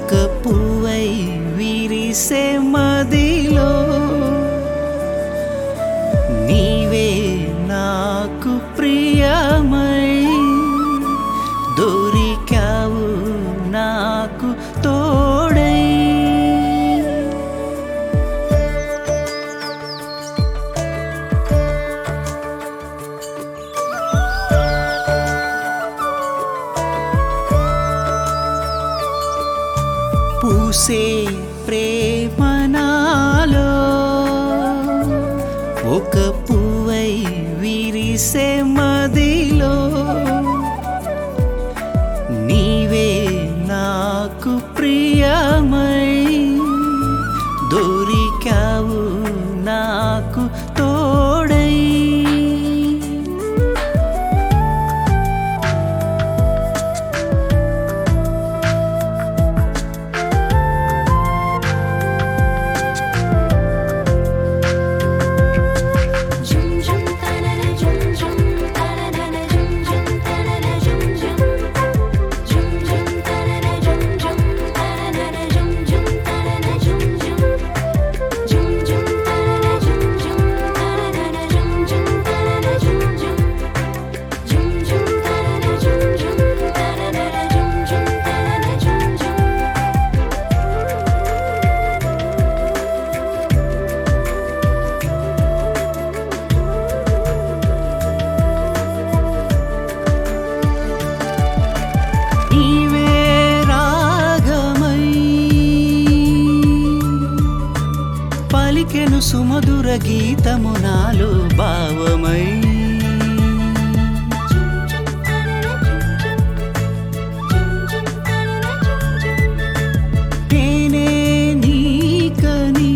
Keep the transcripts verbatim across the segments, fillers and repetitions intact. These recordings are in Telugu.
ఒక పువ్వై విరిసే మదిలో నీవే నాకు ప్రియమై దొరికావు నాకు తోడై. పూసే ప్రేమ నాలో ఒక పువ్వై విరిసే మదిలో నీవే నాకు ప్రియమై దొరికావు నాకు తోడై. పలికెను సుమధుర గీతము నాలో భావమై నేనే నీకని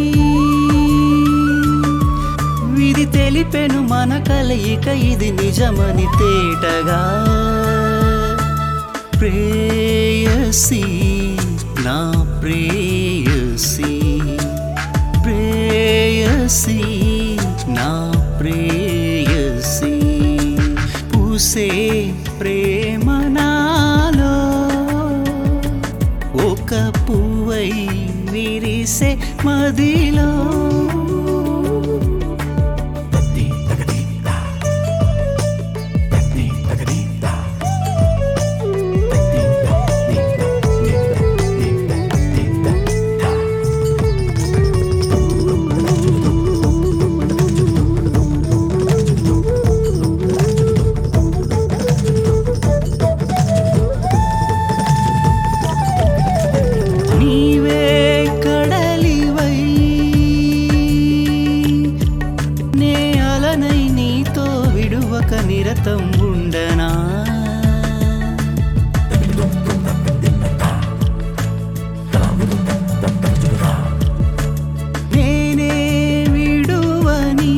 విధి తెలిపెను మన కలయిక ఇది నిజమని తేటగా. ప్రేయసి నా ప్రేయసి ప్రేయసి నా ప్రేయసి పూసే ప్రేమ నాలో ఒక పువ్వై విరిసే మదిలో నిరతం ఉండనా. నేనే విడువని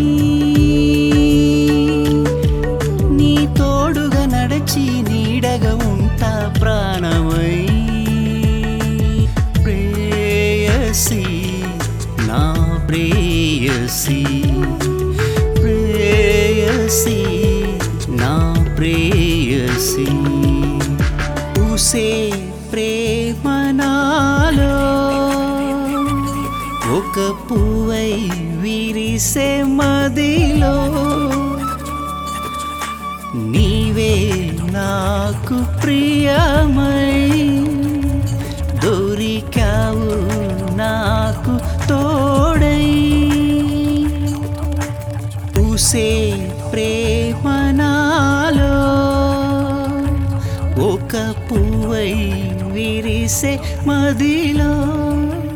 నీ తోడుగా నడచి నీడగా ఉంటా ప్రాణమై. ప్రేయసి నా ప్రేయసి ప్రేయసి నా ప్రేయసి పూసే ప్రేమ నాలో ఒక పువ్వై విరిసే మదిలో నీవే నాకు ప్రియమై దొరికావు నాకు తోడై. పూసే ప్రేమ నాలో ఒక పువ్వై విరిసే మదిలో